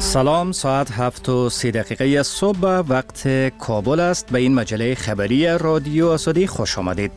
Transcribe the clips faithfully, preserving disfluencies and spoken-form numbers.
سلام، ساعت هفت و سی دقیقه صبح وقت کابل است. به این مجله خبری رادیو آزادی خوش آمدید.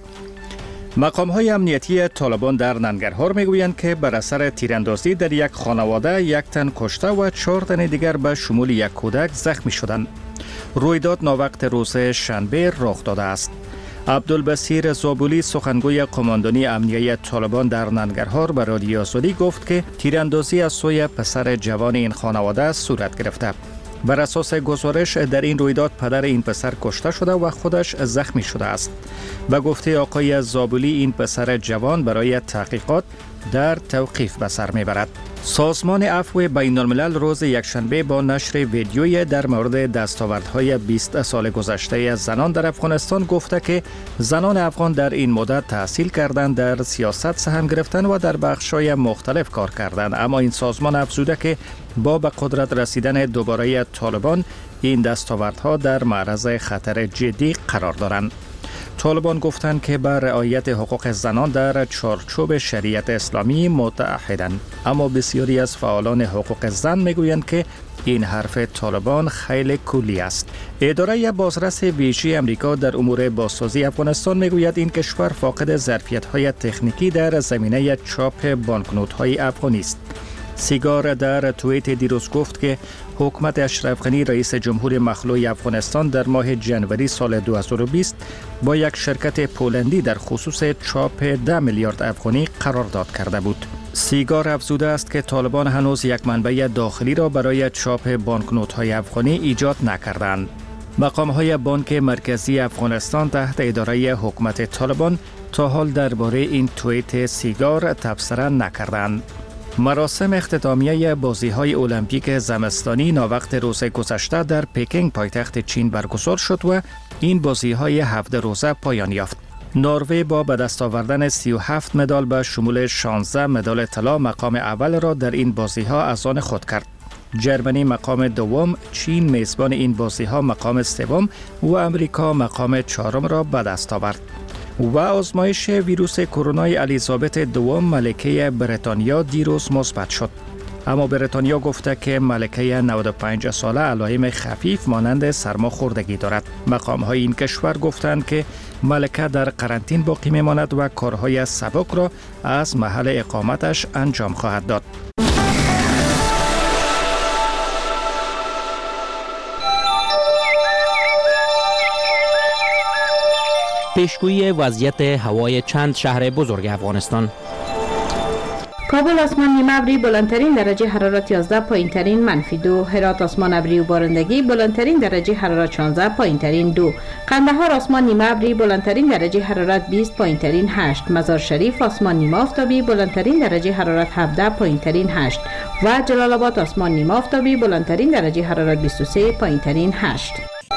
مقام های امنیتی طالبان در ننگرهار میگویند که بر اثر تیراندازی در یک خانواده یک تن کشته و چهار تن دیگر به شمول یک کودک زخمی شدند. رویداد ناوقت روز شنبه رخ داده است. عبدالبصیر زابولی سخنگوی قماندانی امنیتی طالبان در ننگرهار به رادیو آزادی گفت که تیراندازی از سوی پسر جوان این خانواده صورت گرفته. بر اساس گزارش در این رویداد پدر این پسر کشته شده و خودش زخمی شده است. به گفته آقای زابولی این پسر جوان برای تحقیقات در توقیف به سر میبرد. سازمان عفو بین الملل روز یکشنبه با نشر ویدیویی در مورد دستاوردهای بیست سال گذشته زنان در افغانستان گفته که زنان افغان در این مدت تحصیل کردند، در سیاست سهم گرفتن و در بخش‌های مختلف کار کردند، اما این سازمان افزوده که با به قدرت رسیدن دوباره طالبان این دستاوردها در معرض خطر جدی قرار دارند. طالبان گفتند که بر رعایت حقوق زنان در چارچوب شریعت اسلامی متعهدند، اما بسیاری از فعالان حقوق زن میگویند که این حرف طالبان خیلی کلی است. اداره بازرس ویژه امریکا در امور بازسازی افغانستان میگوید این کشور فاقد ظرفیت‌های تکنیکی در زمینه چاپ بانکنوت‌های افغانی است. سیگار در توییت دیروز گفت که حکومت اشرف غنی رئیس جمهور مخلوع افغانستان در ماه جنوری سال دو هزار و بیست با یک شرکت پولندی در خصوص چاپ ده میلیارد افغانی قرارداد کرده بود. سیگار افزوده است که طالبان هنوز یک منبع داخلی را برای چاپ بانکنوت‌های افغانی ایجاد نکردند. مقام‌های بانک مرکزی افغانستان تحت اداره حکومت طالبان تا حال درباره این توییت سیگار تبصره نکردند. مراسم اختتامیه بازی‌های المپیک زمستانی ناوقت روز گذشته در پکینگ پایتخت چین برگزار شد و این بازی‌های هفت روزه پایان یافت. نروژ با به دست آوردن سی و هفت مدال به شمول شانزده مدال طلا مقام اول را در این بازی‌ها از آن خود کرد. جرمنی مقام دوم، چین میزبان این بازی‌ها مقام سوم و امریکا مقام چهارم را به دست آورد. و آزمایش ویروس کرونا الیزابت دوم ملکه بریتانیا دیروز مثبت شد، اما بریتانیا گفته که ملکه نود و پنج ساله علائم خفیف مانند سرماخوردگی دارد. مقام‌های این کشور گفتند که ملکه در قرنطین باقی میماند و کارهای سبک را از محل اقامتش انجام خواهد داد. پیشگویی وضعیت هوای چند شهر بزرگ افغانستان. کابل آسمان نیمه ابری بلندترین درجه حرارت یازده، پایین ترین منفی دو. هرات آسمان ابری و بارندگی بلندترین درجه حرارت شانزده، پایین ترین دو. قندهار آسمان نیمه ابری بلندترین درجه حرارت بیست، پایین ترین هشت. مزار شریف آسمان نیمه آفتابی بلندترین درجه حرارت هفده، پایین ترین هشت و جلال آباد آسمان نیمه آفتابی بلندترین درجه حرارت بیست و سه، پایین ترین هشت.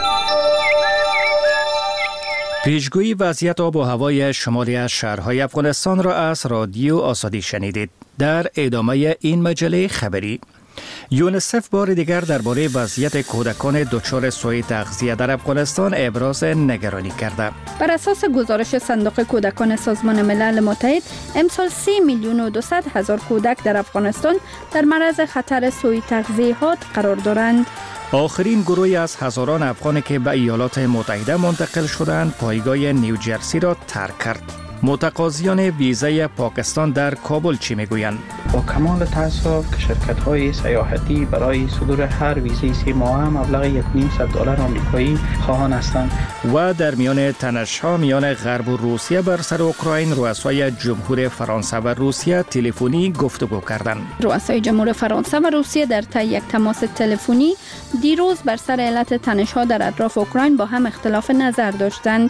پیشگویی وضعیت آب و هوای شمالی از شهرهای افغانستان را از رادیو آزادی شنیدید. در ادامه این مجله خبری، یونیسف بار دیگر درباره وضعیت کودکان دچار سوء تغذیه در افغانستان ابراز نگرانی کرده. بر اساس گزارش صندوق کودکان سازمان ملل متحد، امسال سه میلیون و دویست هزار کودک در افغانستان در معرض خطر سوء تغذیه قرار دارند. آخرین گروهی از هزاران افغانی که به ایالات متحده منتقل شدند پایگاه نیوجرسی را ترک کرد. متقاضیان ویزای پاکستان در کابل چی میگویند؟ با کمال تأسف که شرکت‌های سیاحتی برای صدور هر ویزای سه ماهه مبلغ یک و نیم صد دلار آمریکایی خواهان هستند. و در میان تنش‌ها میان غرب و روسیه بر سر اوکراین، رؤسای جمهور فرانسه و روسیه تلفنی گفتگو کردند. رؤسای جمهور فرانسه و روسیه در طی یک تماس تلفنی دیروز بر سر علت تنش‌ها در اطراف اوکراین با هم اختلاف نظر داشتند.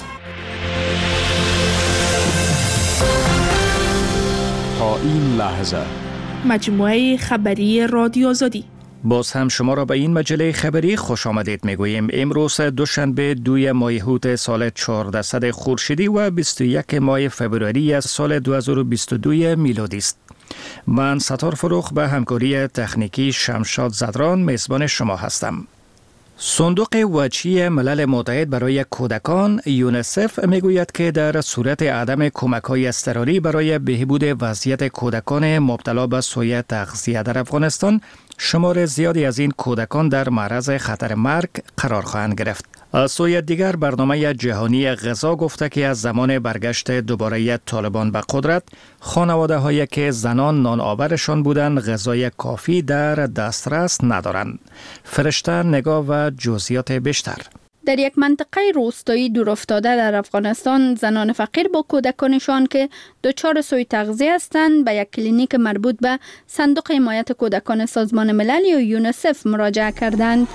تا این لحظه مجموعه خبری رادیو آزادی. باز هم شما را به این مجله خبری خوش آمدید میگوییم. امروز دوشنبه دوی ماه هوت سال چهاردهصد خورشیدی و بیست و یک ماه فبروری از سال دو هزار و بیست و دو میلادی است. من ستار فروخ به همکاری تکنیکی شمشاد زدران میزبان شما هستم. صندوق وجهی ملل متحد برای کودکان یونیسف میگوید که در صورت عدم کمک‌های اضطراری برای بهبود وضعیت کودکان مبتلا به سوء تغذیه در افغانستان، شمار زیادی از این کودکان در معرض خطر مرگ قرار خواهند گرفت. از سوی دیگر برنامه جهانی غذا گفته که از زمان برگشت دوباره طالبان به قدرت، خانواده هایی که زنان نان آورشان بودند غذای کافی در دسترس ندارند. فرشته نگاه و جزئیات بیشتر. در یک منطقه روستایی دورافتاده در افغانستان، زنان فقیر با کودکانشان که دچار سوء تغذیه هستند به یک کلینیک مربوط به صندوق حمایت کودکان سازمان ملل یا یونیسف مراجعه کردند.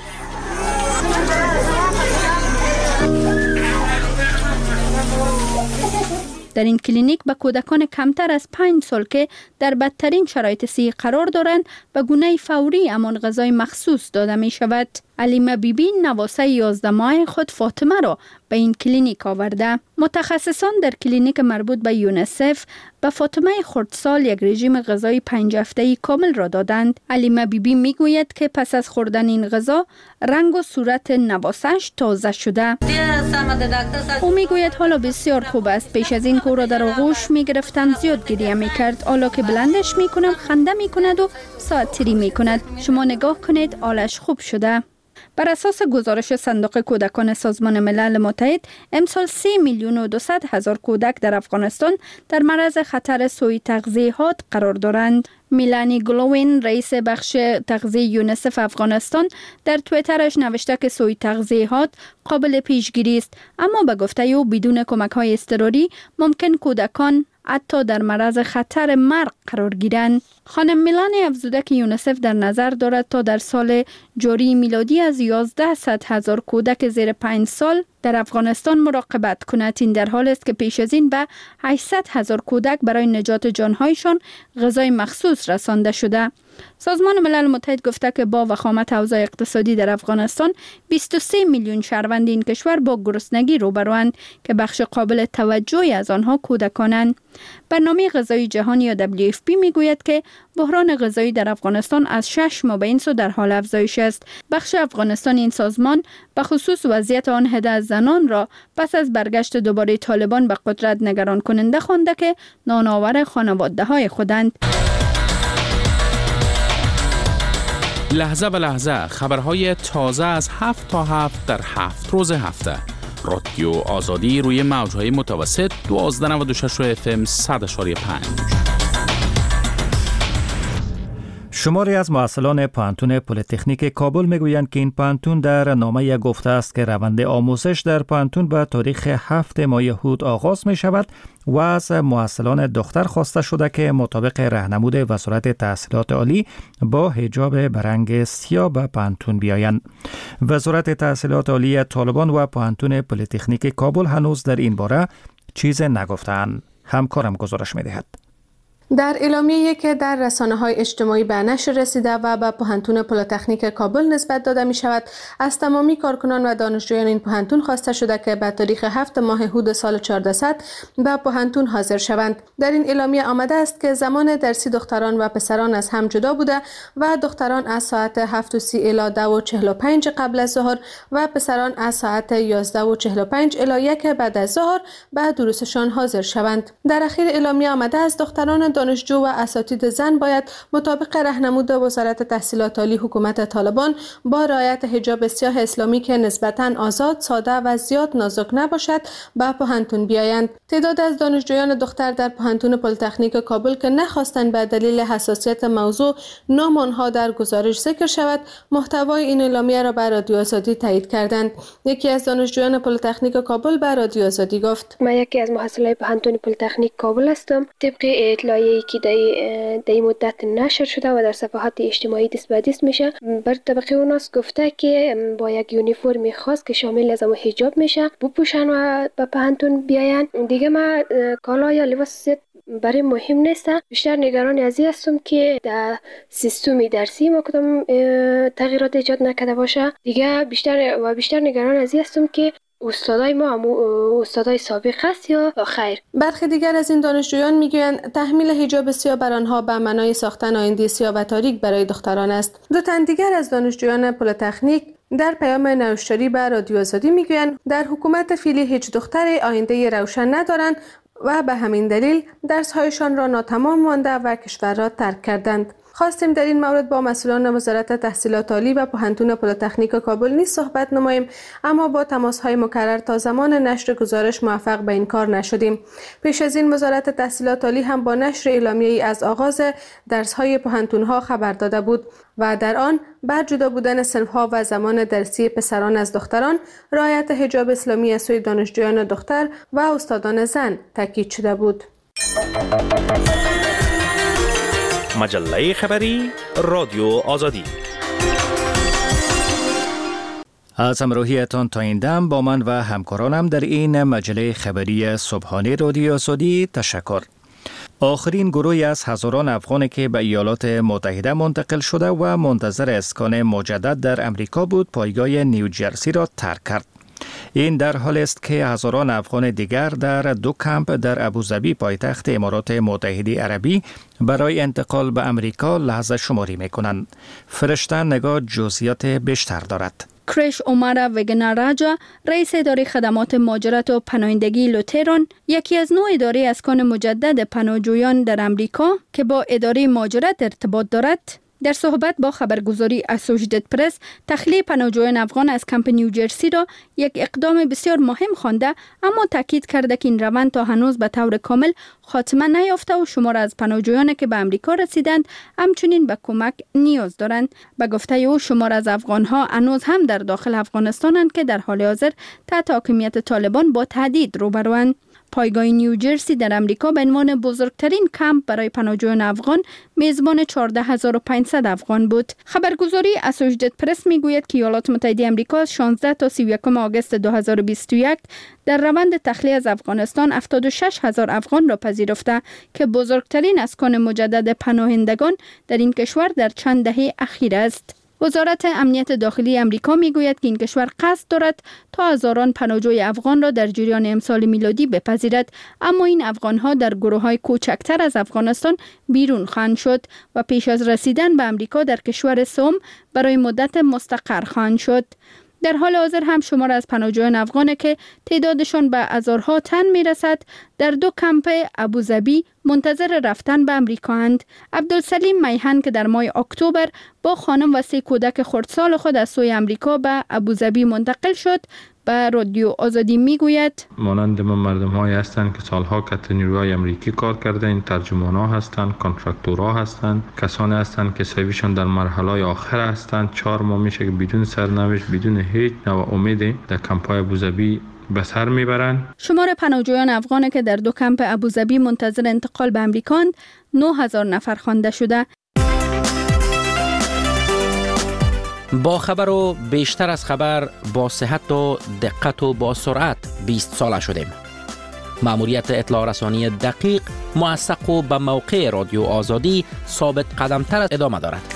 در این کلینیک به کودکان کمتر از پنج سال که در بدترین شرایط صحی قرار دارند به گونه فوری امان غذای مخصوص داده می شود. علیمه بیبی نواسه یازده ماه خود فاطمه را به این کلینیک آورده. متخصصان در کلینیک مربوط به یونیسف به فاطمه خردسال یک رژیم غذایی پنج هفته‌ای کامل را دادند. علیمه بیبی می گوید که پس از خوردن این غذا رنگ و صورت نواسش تازه شده. او می گوید حالا بسیار خوب است. پیش از این که او را در آغوش می گرفتند زیاد گریه می کرد. حالا که بلندش می کنم خنده می کند و ساعت تری می کند. شما نگاه کنید، حالش خوب شده. بر اساس گزارش صندوق کودکان سازمان ملل متحد، امسال سی میلیون و دویست هزار کودک در افغانستان در معرض خطر سوء تغذیه قرار دارند. میلانی گلوین، رئیس بخش تغذیه یونیسف افغانستان، در توییترش نوشته که سوء تغذیه قابل پیشگیری است، اما به گفته او بدون کمک‌های اضطراری ممکن کودکان حتی در معرض خطر مرگ قرار گیرند. خانم میلانی افزوده که یونیسف در نظر دارد تا در سال جاری میلادی از یازده هزار کودک زیر پنج سال در افغانستان مراقبت کند. این در حال است که پیش از این به هشتصد هزار کودک برای نجات جانهایشان غذای مخصوص رسانده شده. سازمان ملل متحد گفته که با وخامت اوضاع اقتصادی در افغانستان بیست و سه میلیون شهروند این کشور با گرسنگی روبروند که بخش قابل توجهی از آنها کودکانند. برنامه غذایی جهانی یا دبلیو اف پی میگوید که بحران غذایی در افغانستان از شش ماه به این سو در حال افزایش است. بخش افغانستان این سازمان به خصوص وضعیت آن عده از زنان را پس از برگشت دوباره طالبان به قدرت نگران کننده خوانده که نانآور خانواده های خودند. لحظه به لحظه خبرهای تازه از هفت تا هفت در هفت روز هفته. رادیو آزادی روی موجهای متوسط دوازده نود و شش اف ام صد و پنج. شماری از محصلان پانتون پلی‌تکنیک کابل میگویند که این پانتون در نامه گفته است که روند آموزش در پانتون به تاریخ هفت ماه هود آغاز می شود و از محصلان دختر خواسته شده که مطابق راهنمود وزارت تحصیلات عالی با حجاب برنگ سیاه به پانتون بیایند. وزارت تحصیلات عالی طالبان و پانتون پلی‌تکنیک کابل هنوز در این باره چیز نگفتند. همکارم گزارش می‌دهد. در اعلامیه‌ای که در رسانه‌های اجتماعی به نشر رسیده و به پوهنتون پلی‌تکنیک کابل نسبت داده می‌شود، از تمامی کارکنان و دانشجویان این پوهنتون خواسته شده که به تاریخ هفت ماه هود سال چهاردهصد به پوهنتون حاضر شوند. در این اعلامیه آمده است که زمان درسی دختران و پسران از هم جدا بوده و دختران از ساعت هفت و سی الی ده و چهل و پنج قبل از ظهر و پسران از ساعت یازده و چهل و پنج الی یک بعد از ظهر به دروسشان حاضر شوند. در اخیر اعلامیه آمده است دختران دانشجو و اساتید زن باید مطابق راهنمود وزارت تحصیلات عالی حکومت طالبان با رعایت حجاب سیاه اسلامی که نسبتاً آزاد، ساده و زیاد نازک نباشد به پوهنتون بیایند. تعداد از دانشجویان دختر در پوهنتون پلی‌تکنیک کابل که نخواستند به دلیل حساسیت موضوع نام آنها در گزارش ذکر شود، محتوای این اعلامیه را به رادیو آزادی تایید کردند. یکی از دانشجویان پلی‌تکنیک کابل به رادیو آزادی گفت: من یکی از محصلای پوهنتون پلی‌تکنیک کابل هستم. طبق اطلاعیه‌ای که در این مدت نشر شده و در صفحات اجتماعی دست به دست میشه، بر طبق اوناس گفته که با یک یونیفرم خاص که شامل از حجاب میشه بپوشن و به پوهنتون بیاین. دیگه من کالا یا لباس برای مهم نیست. بیشتر نگران از این هستم که در سیستم درسی ما کدام تغییرات ایجاد نکرده باشه. دیگه بیشتر و بیشتر نگران از این هستم که استادای ما هم استادای سابق هست یا خیر. برخی دیگر از این دانشجویان میگویند تحمیل حجاب سیاه بر آنها به معنای ساختن آینده سیاه و تاریک برای دختران است. دو تن دیگر از دانشجویان پلی‌تکنیک در پیام نوشتاری به رادیو آزادی میگویند در حکومت فعلی هیچ دختر آینده روشن ندارند و به همین دلیل درس‌هایشان را ناتمام مانده و کشور را ترک کردند. خواستیم در این مورد با مسئولان وزارت تحصیلات عالی و پوهنتون پلی‌تکنیک کابل نیز صحبت نماییم، اما با تماس‌های مکرر تا زمان نشر گزارش موفق به این کار نشدیم. پیش از این وزارت تحصیلات عالی هم با نشر اعلامیه‌ای از آغاز درس‌های پوهنتون‌ها خبر داده بود و در آن بر جدا بودن صنف‌ها و زمان درسی پسران از دختران، رعایت حجاب اسلامی از سوی دانشجویان دختر و استادان زن تاکید شده بود. مجله خبری رادیو آزادی. از همراهیتان تا این دم با من و همکارانم در این مجله خبری صبحانه رادیو آزادی تشکر. آخرین گروهی از هزاران افغانی که به ایالات متحده منتقل شده و منتظر اسکان مجدد در امریکا بود، پایگاه نیوجرسی را ترک کرد. این در حالی است که هزاران افغان دیگر در دو کمپ در ابوظبی پایتخت امارات متحده عربی برای انتقال به امریکا لحظه شماری می‌کنند. فرشته نگاه جزئیات بیشتر دارد. کریش عمر وگناراجا، رئیس اداره خدمات مهاجرت و پناهندگی لوتران، یکی از نوع اداره اسکان مجدد پناهجویان در امریکا که با اداره مهاجرت ارتباط دارد، در صحبت با خبرگزاری اسوشییتد پرس تخلیه پناهجویان افغان از کمپ نیوجرسی را یک اقدام بسیار مهم خوانده، اما تاکید کرده که این روند تا هنوز به طور کامل خاتمه نیافته و شمار از پناهجویان که به امریکا رسیدند همچنین به کمک نیاز دارند. به گفته او شمار از افغانها هنوز هم در داخل افغانستانند که در حال حاضر تحت حاکمیت طالبان با تهدید روبروند. پایگاه نیوجرسی در امریکا به عنوان بزرگترین کمپ برای پناهجویان افغان میزبان چهارده هزار و پانصد افغان بود. خبرگزاری اسوشییتد پرس میگوید که ایالات متحده آمریکا از شانزده تا سی و یک آگوست دو هزار و بیست و یک در روند تخلیه از افغانستان هفتاد و شش هزار افغان را پذیرفته که بزرگترین اسکان مجدد پناهندگان در این کشور در چند دهه اخیر است. وزارت امنیت داخلی امریکا میگوید که این کشور قصد دارد تا هزاران پناهجوی افغان را در جریان امسال میلادی بپذیرد، اما این افغانها در گروه‌های کوچکتر از افغانستان بیرون خواهند شد و پیش از رسیدن به امریکا در کشور سوم برای مدت مستقر خواهند شد. در حال حاضر هم شمار از پناهجویان افغان که تعدادشان به هزارها تن میرسد در دو کمپ ابوظبی منتظر رفتن به امریکا اند. عبدالسلیم میهن که در ماه اکتبر با خانم و سه کودک خردسال خود از سوی امریکا به ابوظبی منتقل شد به رادیو آزادی میگوید مانند ما مردم هایی هستند که سالها که نیروهای امریکی کار کرده، این ترجمان ها هستند، کانترکتورها هستند، کسانی هستند که سویشان در مرحله آخر هستند. چهار ماه میشه که بدون سرنوشت، بدون هیچ نوع امیدی در کمپ‌های ابوظبی به سر میبرند. شمار پناهجویان افغان که در دو کمپ ابوظبی منتظر انتقال به امریکا نه هزار نفر خوانده شده. با خبر و بیشتر از خبر، با صحت و دقت و با سرعت بیست ساله شدیم. مأموریت اطلاع رسانی دقیق، موثق و به موقع رادیو آزادی ثابت قدمتر ادامه دارد.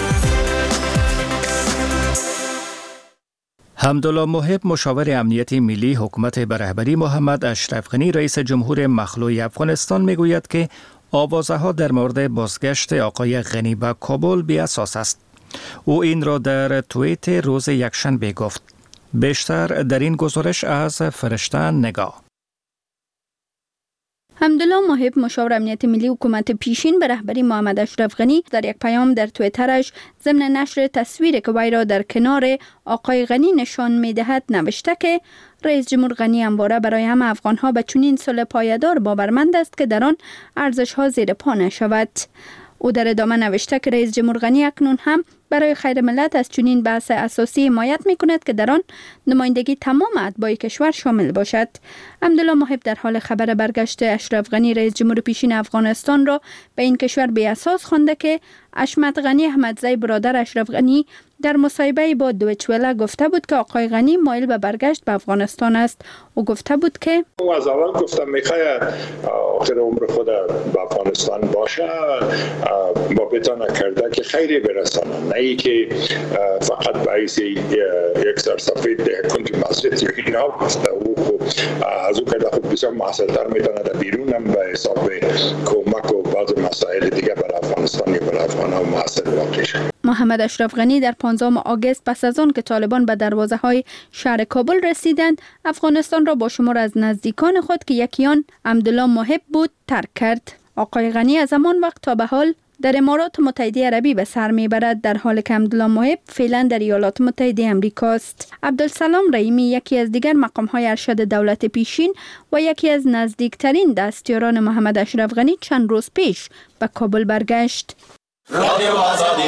حمدالله محب، مشاور امنیتی ملی حکومت به رهبری محمد اشرف غنی رئیس جمهور مخلوع افغانستان میگوید که آوازه‌ها در مورد بازگشت آقای غنی به کابل بی اساس است. او این را در توییت روز یکشنبه گفت. بیشتر در این گزارش از فرشته نگاه. حمدالله محب، مشاور امنیت ملی حکومت پیشین به رهبری محمد اشرف غنی، در یک پیام در توییترش ضمن نشر تصویری که وی را در کنار آقای غنی نشان می‌دهد نوشته که رئیس جمهور غنی همواره برای همه افغان‌ها به چنین صلح پایدار باورمند است که در آن ارزش‌ها زیر پا نشود. او در ادامه نوشته که رئیس جمهور غنی اکنون هم برای خیر ملت از چنین بحث اساسی حمایت می‌کند که در آن نمایندگی تمام اتباع کشور شامل باشد. حمدالله محب در حال خبر برگشت اشرف غنی رئیس جمهور پیشین افغانستان را به این کشور بی اساس خوانده که اشمت غنی احمدزی برادر اشرف غنی در مصاحبه با دویچ وله گفته بود که آقای غنی مایل به برگشت به افغانستان است. او گفته بود که او از اول گفتم میخواد آخر عمر خود به افغانستان باشه، با بتانه کرده که خیری برسانه، نه ای که فقط باعث یک سرسفید دهکن که مسجد یا اینا گفته. او از او کرده خود بسیار محصلتر میتونه در بیرون هم به حساب کمک و بعض مسائل دیگه برای افغانستان یا برای افغان ها محصل واقع شد. محمد اشرف غنی در پانزدهم آگوست پس از آن که طالبان به دروازه های شهر کابل رسیدند، افغانستان را با شمار از نزدیکان خود که یکی آن حمدالله محب بود ترک کرد. آقای غنی از همان وقت تا به حال در امارات متحده عربی به سر میبرد، در حالی که عبدالله محب فعلا در ایالات متحده امریکا است. عبدالسلام رحیمی یکی از دیگر مقام‌های ارشد دولت پیشین و یکی از نزدیکترین دستیاران محمد اشرف غنی چند روز پیش به کابل برگشت. رادیو آزادی.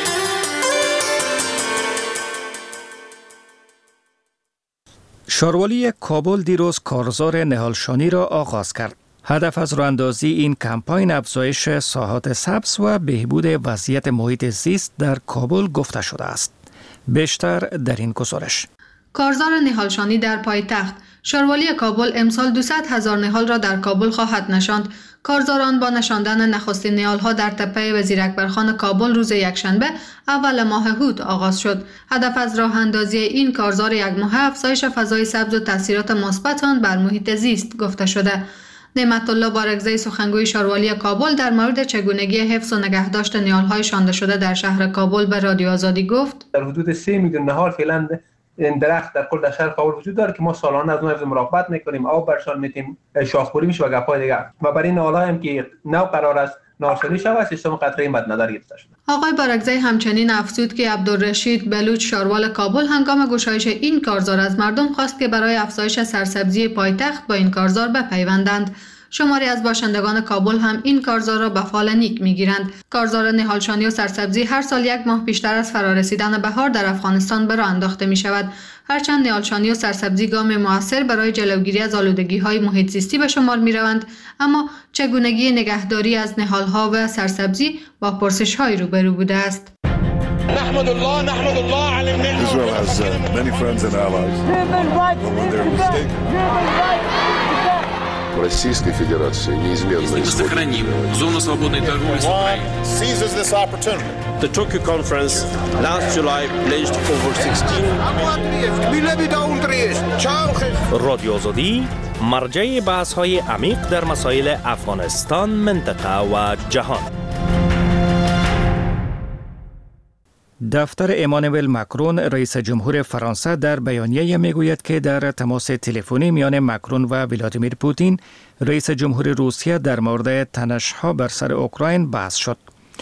شاروالی کابل دیروز کارزار نهالشانی را آغاز کرد. هدف از راه‌اندازی این کمپاین افزایش ساحات سبز و بهبود وضعیت محیط زیست در کابل گفته شده است. بیشتر در این گزارش. کارزار نهالشانی در پایتخت. شاروالی کابل امسال دویست هزار نهال را در کابل خواهد نشاند. کارزاران با نشاندن نخستین نهال‌ها در تپه وزیر اکبرخان کابل روز یکشنبه اول ماه هوت آغاز شد. هدف از راه اندازی این کارزار یک ماهه افزایش فضای سبز و تاثیرات مثبت آن بر محیط زیست گفته شده. نعمت الله بارگزی سخنگوی شاروالی کابل در مورد چگونگی حفظ و نگهداشت نهال‌های شانده شده در شهر کابل به رادیو آزادی گفت: در حدود سه میلیون نهال فعلا این درخت در کل شهر کابل وجود داره که ما سالانه از اون مراقبت میکنیم، آب برشان میتیم، شاخپوری میشه و گپای دیگه، و برای این نهال‌ها هم که نو قرار است ناشنی شود سیستم قطره مد نظر گرفته شده. آقای بارگزی همچنین افزود که عبدالرشید بلوچ شاروال کابل هنگام گشایش این کارزار از مردم خواست که برای افزایش سرسبزی پایتخت با این کارزار بپیوندند. شماری از باشندگان کابل هم این کارزار را به فال نیک میگیرند. کارزار نهالشانی و سرسبزی هر سال یک ماه بیشتر از فرارسیدن بهار در افغانستان به راه انداخته می شود. هرچند نهالشانی و سرسبزی گام مؤثر برای جلوگیری از آلودگی‌های محیط زیستی به شمار می روند، اما چگونگی نگهداری از نهال‌ها و سرسبزی با پرسش‌های روبرو بوده است. نحمد الله نحمد الله على النعمة. Israel has uh, many friends and allies. When they're mistaken. Российской Федерации неизменно сохраним зону свободной торговли с Украиной. Seizes this opportunity. The Tokyo conference last July pledged over sixteen. رادیو آزادی مرجع بحث‌های عمیق در مسائل افغانستان، منطقه و جهان. دفتر امانوئل مکرون رئیس جمهور فرانسه در بیانیه میگوید که در تماس تلفنی میان مکرون و ولادیمیر پوتین رئیس جمهور روسیه در مورد تنش‌ها بر سر اوکراین بحث شد.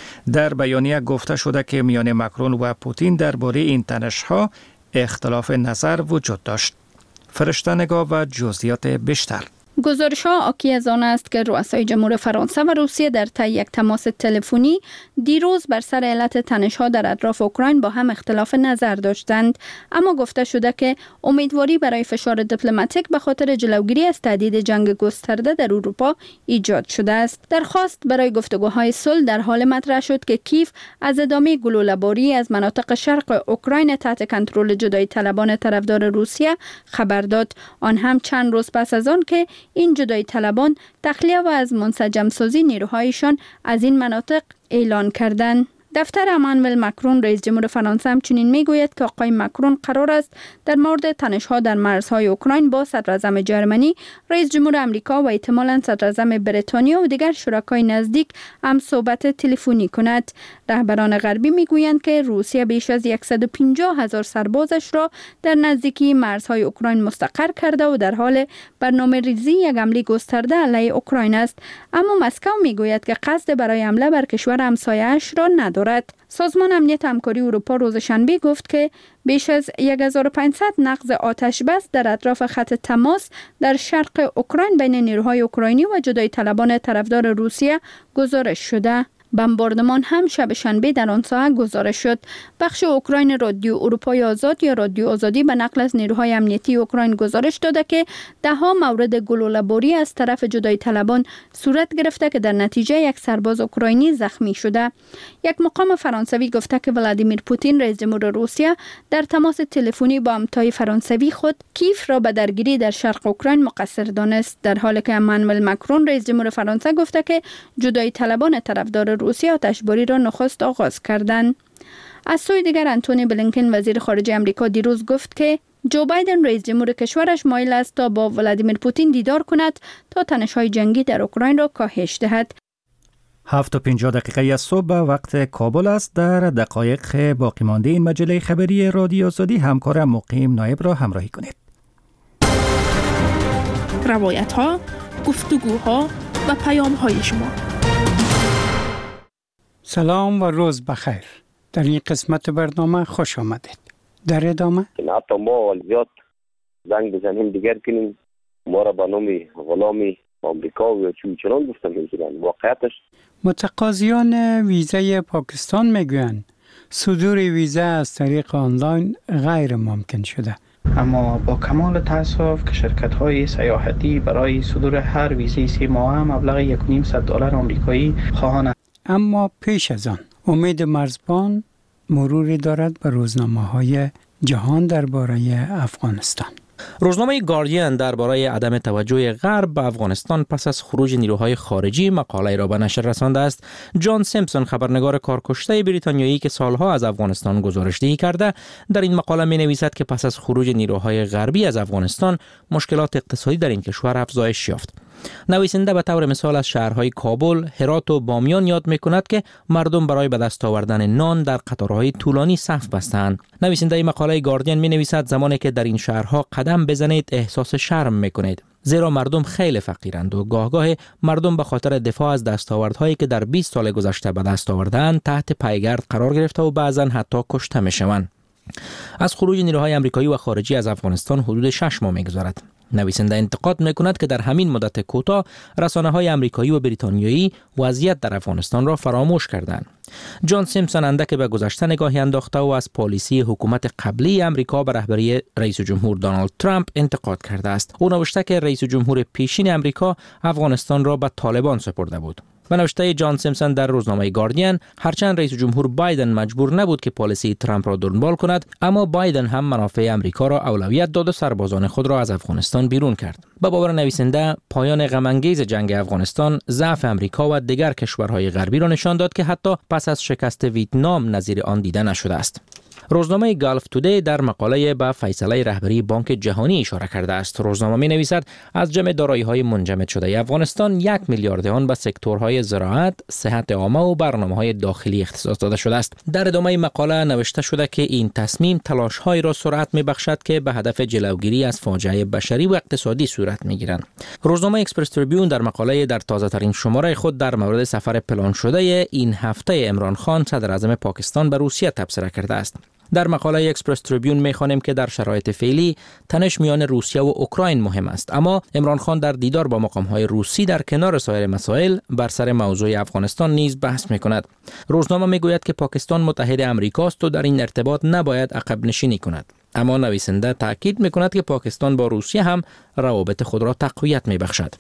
در بیانیه گفته شده که میان مکرون و پوتین درباره این تنش‌ها اختلاف نظر وجود داشت. فرشته نگاه و جزئیات بیشتر. گزارش‌ها حاکی از آن است که رؤسای جمهور فرانسه و روسیه در طی یک تماس تلفنی دیروز بر سر علت تنش‌ها در اطراف اوکراین با هم اختلاف نظر داشتند، اما گفته شده که امیدواری برای فشار دیپلماتیک به خاطر جلوگیری از تهدید جنگ گسترده در اروپا ایجاد شده است. درخواست برای گفتگوهای صلح در حال مطرح شد که کیف از ادامه گلوله‌باری از مناطق شرق اوکراین تحت کنترل جدایی طلبان طرفدار روسیه خبر داد، آن هم چند روز پس از آن که این جدایی طلبان تخلیه و از منسجم سازی نیروهایشان از این مناطق اعلان کردند. دفتر امانوئل مکرون رئیس جمهور فرانسه همچنین میگوید که آقای مکرون قرار است در مورد تنش‌ها در مرزهای اوکراین با صدراعظم جرمنی، رئیس جمهور امریکا و احتمالاً صدراعظم بریتانیا و دیگر شرکای نزدیک هم صحبت تلفنی کند. رهبران غربی میگویند که روسیه بیش از صد و پنجاه هزار سربازش را در نزدیکی مرزهای اوکراین مستقر کرده و در حال برنامه‌ریزی یک حمله گسترده علیه اوکراین است، اما مسکو میگوید که قصد برای حمله بر کشور همسایه‌اش را ندارد. سازمان امنیت همکاری اروپا روز شنبه گفت که بیش از هزار و پانصد نقض آتش بس در اطراف خط تماس در شرق اوکراین بین نیروهای اوکراینی و جدایی طلبان طرفدار روسیه گزارش شده. بمباردمان هم شب شنبه در آن ساحه گزارش شد. بخش اوکراین رادیو اروپای آزاد یا رادیو آزادی به نقل از نیروهای امنیتی اوکراین گزارش داده که ده ها مورد گلوله‌باری از طرف جدایی طلبان صورت گرفته که در نتیجه یک سرباز اوکراینی زخمی شده. یک مقام فرانسوی گفته که ولادیمیر پوتین رئیس جمهور روسیه در تماس تلفنی با همتای فرانسوی خود کیف را به درگیری در شرق اوکراین مقصر دانست، در حالی که امانوئل مکرون رئیس جمهور فرانسه گفته که جدایی طلبان طرفدار روسیه آتشباری را نخست آغاز کردند. از سوی دیگر انتونی بلینکن وزیر خارجه امریکا دیروز گفت که جو بایدن رئیس جمهور کشورش مایل است تا با ولادیمیر پوتین دیدار کند تا تنش‌های جنگی در اوکراین را کاهش دهد. هفت و پنجاه دقیقه از صبح وقت کابل است. در دقایق باقی مانده این مجله خبری رادیو آزادی همکارم مقیم نایب را همراهی کنید. روایت‌ها، گفتگوها و پیام‌های شما. سلام و روز بخیر. در این قسمت برنامه خوش آمدید. در ادامه حتی ما زیاد زنگ بزنیم دیگر کنیم ما را به نام غلامی آمریکا و چون گفتن میگیرن. واقعیتش متقاضیان ویزای پاکستان میگویند صدور ویزا از طریق آنلاین غیر ممکن شده. اما با کمال تأسف که شرکت‌های سیاحتی برای صدور هر ویزای سه ماهه مبلغ یک و نیم صد دلار آمریکایی خواهند. اما پیش از آن امید مرزبان مروری دارد به روزنامه‌های جهان درباره افغانستان. روزنامه گاردین درباره عدم توجه غرب به افغانستان پس از خروج نیروهای خارجی مقاله را به نشر رسانده است. جان سیمپسون خبرنگار کارکشته بریتانیایی که سالها از افغانستان گزارشدهی کرده در این مقاله می نویسد که پس از خروج نیروهای غربی از افغانستان مشکلات اقتصادی در این کشور افزایش یافت. نویسنده به طور مثال از شهرهای کابل، هرات و بامیان یاد می‌کند که مردم برای به دست آوردن نان در قطارهای طولانی صف بستند. نویسنده مقاله گاردین می‌نویسد زمانی که در این شهرها قدم بزنید احساس شرم می‌کنید، زیرا مردم خیلی فقیرند و گاهگاه مردم به خاطر دفاع از دستاوردهایی که در بیست سال گذشته به دست آوردند تحت پایگرد قرار گرفته و بعضاً حتی کشته می‌شوند. از خروج نیروهای آمریکایی و خارجی از افغانستان حدود شش ماه می‌گذرد. نویسنده انتقاد می‌کند که در همین مدت کوتاه رسانه‌های آمریکایی و بریتانیایی وضعیت در افغانستان را فراموش کردند. جان سیمپسون اندک به گذشته نگاهی انداخته و از پالیسی حکومت قبلی آمریکا به رهبری رئیس جمهور دونالد ترامپ انتقاد کرده است. او نوشته که رئیس جمهور پیشین آمریکا افغانستان را به طالبان سپرده بود. و نوشته جان سیمپسون در روزنامه گاردین هرچند رئیس جمهور بایدن مجبور نبود که پالیسی ترامپ را دنبال کند، اما بایدن هم منافع آمریکا را اولویت داد و سربازان خود را از افغانستان بیرون کرد. به باور نویسنده پایان غم‌انگیز جنگ افغانستان ضعف آمریکا و دیگر کشورهای غربی را نشان داد که حتی پس از شکست ویتنام نظیر آن دیده نشده است. روزنامه گالف تودی در مقاله به فیصله رهبری بانک جهانی اشاره کرده است. روزنامه می نویسد از جمع دارایی‌های منجمد شده افغانستان یک میلیارد آن به سکتورهای زراعت، صحت عامه و برنامه‌های داخلی اختصاص داده شده است. در ادامه مقاله نوشته شده که این تصمیم تلاش‌هایی را سرعت می‌بخشد که به هدف جلوگیری از فاجعه بشری و اقتصادی صورت می‌گیرند. روزنامه اکسپرس تریبیون در مقاله در تازه‌ترین شماره خود در مورد سفر پلان شده این هفته عمران خان صدر اعظم پاکستان به روسیه تبصره کرده است. در مقاله اکسپرس تریبیون می‌خوانیم که در شرایط فعلی تنش میان روسیه و اوکراین مهم است، اما عمران خان در دیدار با مقام‌های روسی در کنار سایر مسائل بر سر موضوع افغانستان نیز بحث می‌کند. روزنامه می‌گوید که پاکستان متحد آمریکاست و در این ارتباط نباید عقب نشینی کند. اما نویسنده تاکید می‌کند که پاکستان با روسیه هم روابط خود را تقویت می‌بخشد.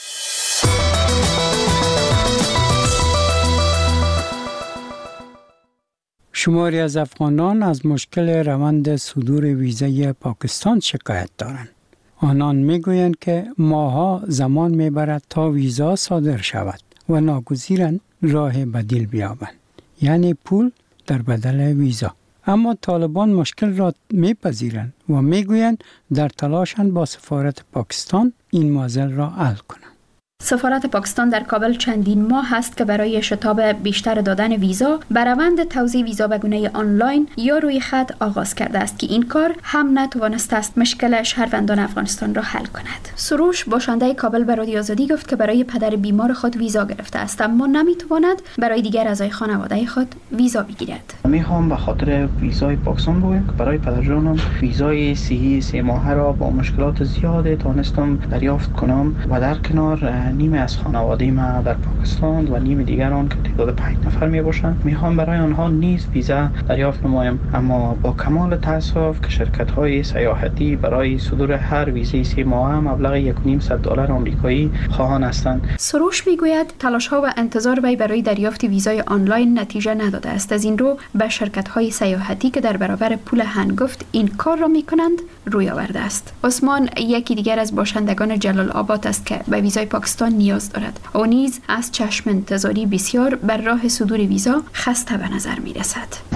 شماری از افغانان از مشکل روند صدور ویزای پاکستان شکایت دارند. آنان میگویند که ماها زمان میبرد تا ویزا صادر شود و ناگزیرند راه بدیل بیابند، یعنی پول در بدل ویزا. اما طالبان مشکل را میپذیرند و میگویند در تلاشند با سفارت پاکستان این معضل را حل کنند. سفارت پاکستان در کابل چندین ماه است که برای شتاب بیشتر دادن ویزا به روند توزیع ویزا به گونه آنلاین یا روی خط آغاز کرده است که این کار هم نتوانسته است مشکل شهروندان افغانستان را حل کند. سروش باشنده کابل به رادیو آزادی گفت که برای پدر بیمار خود ویزا گرفته است، اما نمیتواند برای دیگر اعضای خانواده خود ویزا بگیرد. میخوام به خاطر ویزای پاکستان بگویم که برای پدرجانم ویزای سی سه ماهه را با مشکلات زیاد توانستم دریافت کنم و در کنار نیمه از خانواده ما در پاکستان و نیمه دیگران که تعداد پنج نفر می باشند میخوام برای آنها نیز ویزا دریافت نمایم، اما با کمال تأسف که شرکت های سیاحتی برای صدور هر ویزای سه ماهه مبلغ یک و نیم صد دلار آمریکایی خواهان هستند. سروش میگوید تلاش ها و انتظار وی برای دریافت ویزای آنلاین نتیجه نداده است. از این رو به شرکت های سیاحتی که در برابر پول هنگفت این کار را میکنند روی آورده است. عثمان یکی دیگر از باشندگان جلال آباد است که به ویزای پاکستان نیاز دارد. او نیز از چشم انتظاری بسیار بر راه صدور ویزا خسته به نظر می رسد.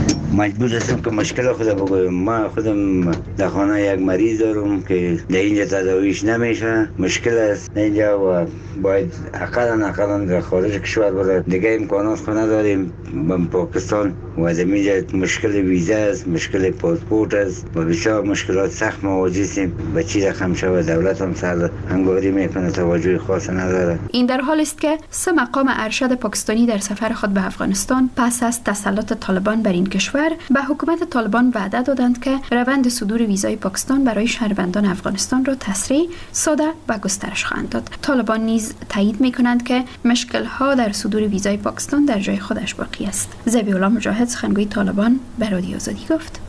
مجبور هستم که مشکل خودم بگویم. ما خودم در خانه یک مریض دارم که در اینجا تداویش نمیشه، مشکل است اینجا و باید اقلا اقلا در خارج کشور بره. دیگه امکانات خود نداریم به پاکستان و در اینجا مشکل ویزا است، مشکل پاسپورت است و بسیار مشکلات سخت مواجه هستیم. به چی رقم شود دولت هم سر هنگاری میکنه، توجه خاص نداره. این در حال است که سه مقام ارشد پاکستانی در سفر خود به افغانستان پس از تسلط طالبان بر این کشور به حکومت طالبان وعده دادند که روند صدور ویزای پاکستان برای شهروندان افغانستان را تسریع، ساده و گسترش خواهند داد. طالبان نیز تایید می‌کنند که مشکل‌ها در صدور ویزای پاکستان در جای خودش باقی است. ذبیح الله مجاهد سخنگوی طالبان به رادیو آزادی گفت: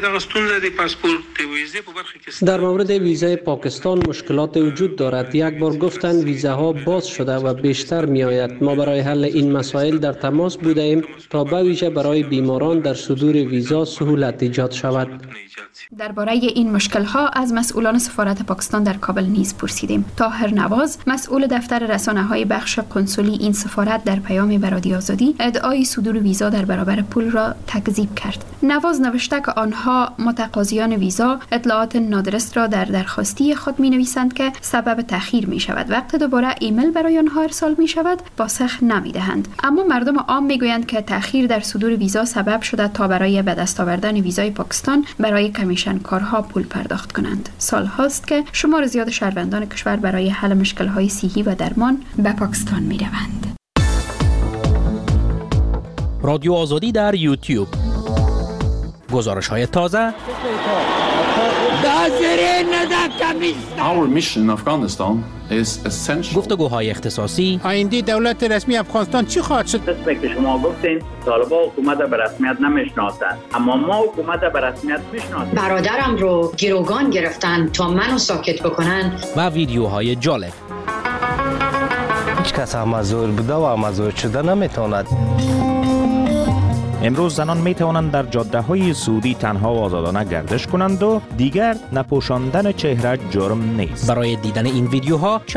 در مورد ویزای پاکستان مشکلات وجود دارد. یک بار گفتند ویزاها باز شده و بیشتر می‌آید. ما برای حل این مسائل در تماس بودیم تا به ویژه برای بیماران در صدور ویزا سهولت ایجاد شود. درباره این مشکل‌ها از مسئولان سفارت پاکستان در کابل نیز پرسیدیم. طاهر نواز، مسئول دفتر رسانه‌های بخش قنسولی این سفارت، در پیامی به رادیو آزادی ادعای صدور ویزا در برابر پول را تکذیب کرد. نواز نوشته که آنها متقاضیان ویزا اطلاعات نادرست را در درخواستی خود می‌نویسند که سبب تأخیر می‌شود. وقتی دوباره ایمیل برای آنها ارسال می‌شود، پاسخ نمی‌دهند. اما مردم عام می‌گویند که تأخیر در صدور ویزا سبب شده تا برای به دست آوردن ویزای پاکستان برای کمیشن کارها پول پرداخت کنند. سال هاست که شمار زیاد شهروندان کشور برای حل مشکل‌های صحی و درمان به پاکستان می‌روند. رادیو آزادی در یوتیوب. گزارش‌های تازه. Our mission in Afghanistan is essential. گفتگوهای اختصاصی. آینده دولت رسمی افغانستان چی خواهد شد؟ دست که شما گفتین طالبان حکومت به رسمیت نمیشناسند، اما ما حکومت به رسمیت میشناسیم. برادرم رو گروگان گرفتن تا منو ساکت بکنن. و ویدیوهای جالب. هیچ کس مزور بوده و مزور شده نمیتواند. امروز زنان می توانند در جاده های سعودی تنها و آزادانه گردش کنند و دیگر نپوشاندن چهره جرم نیست. برای دیدن این ویدیوها